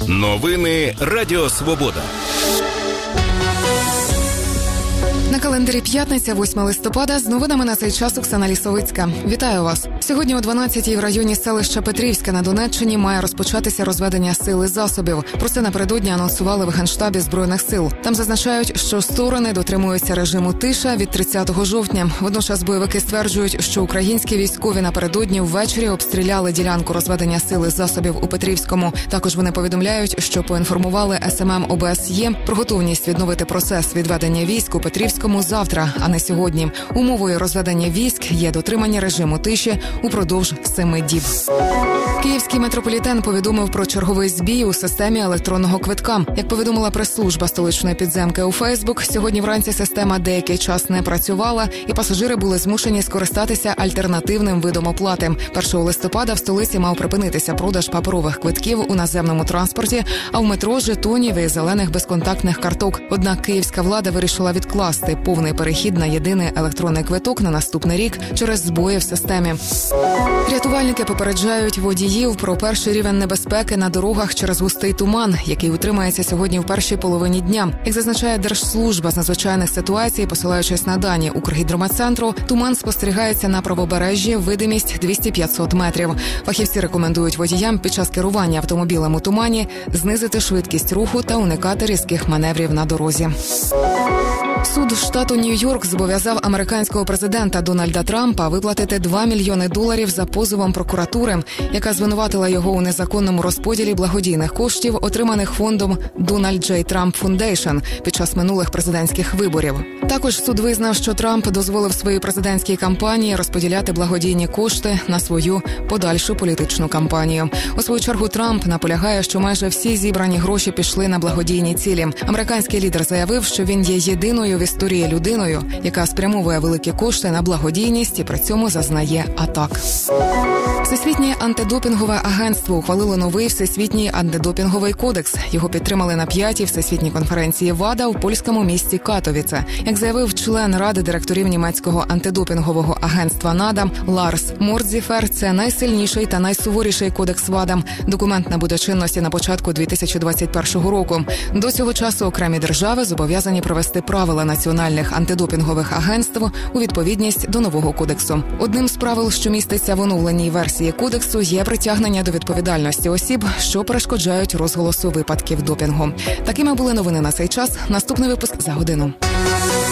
Новини Радіо Свобода. На календарі п'ятниця, 8 листопада, з новинами на цей час Оксана Лісовицька. Вітаю вас. Сьогодні о 12-й в районі селища Петрівське на Донеччині має розпочатися розведення сил і засобів. Про це напередодні анонсували в Генштабі Збройних сил. Там зазначають, що сторони дотримуються режиму тиша від 30 жовтня. Водночас бойовики стверджують, що українські військові напередодні ввечері обстріляли ділянку розведення сил і засобів у Петрівському. Також вони повідомляють, що поінформували СММ ОБСЄ про готовність відновити процес відведення військ у Петрівському завтра, а не сьогодні. Умовою розведення військ є дотримання режиму тиші упродовж 7 діб. Київський метрополітен повідомив про черговий збій у системі електронного квитка. Як повідомила прес-служба столичної підземки у Фейсбук, сьогодні вранці система деякий час не працювала, і пасажири були змушені скористатися альтернативним видом оплати. 1 листопада в столиці мав припинитися продаж паперових квитків у наземному транспорті, а в метро – жетонів і зелених безконтактних карток. Однак київська влада вирішила відкласти повний перехід на єдиний електронний квиток на наступний рік через збої в системі. Рятувальники попереджають водіїв про перший рівень небезпеки на дорогах через густий туман, який утримається сьогодні в першій половині дня. Як зазначає Держслужба з надзвичайних ситуацій, посилаючись на дані Укргідрометцентру, туман спостерігається на правобережжі, видимість 200-500 метрів. Фахівці рекомендують водіям під час керування автомобілем у тумані знизити швидкість руху та уникати різких маневрів на дорозі. Суд штату Нью-Йорк зобов'язав американського президента Дональда Трампа виплатити $2 мільйони за позовом прокуратури, яка звинуватила його у незаконному розподілі благодійних коштів, отриманих фондом Donald J. Trump Foundation під час минулих президентських виборів. Також суд визнав, що Трамп дозволив своїй президентській кампанії розподіляти благодійні кошти на свою подальшу політичну кампанію. У свою чергу Трамп наполягає, що майже всі зібрані гроші пішли на благодійні цілі. Американський лідер заявив, що він є єдиною в історії людиною, яка спрямовує великі кошти на благодійність і при цьому зазнає атак. Всесвітнє антидопінгове агентство ухвалило новий Всесвітній антидопінговий кодекс. Його підтримали на 5-й Всесвітній конференції ВАДА в польському місті Катовіце. Як заявив член Ради директорів німецького антидопінгового агентства НАДА Ларс Мордзіфер, це найсильніший та найсуворіший кодекс ВАДА. Документ набуде чинності на початку 2021 року. До цього часу окремі держави зобов'язані провести правила національних антидопінгових агентств у відповідність до нового кодексу. Одним з правил, що міститься в оновленій версії кодексу, є притягнення до відповідальності осіб, що перешкоджають розголосу випадків допінгу. Такими були новини на цей час. Наступний випуск за годину.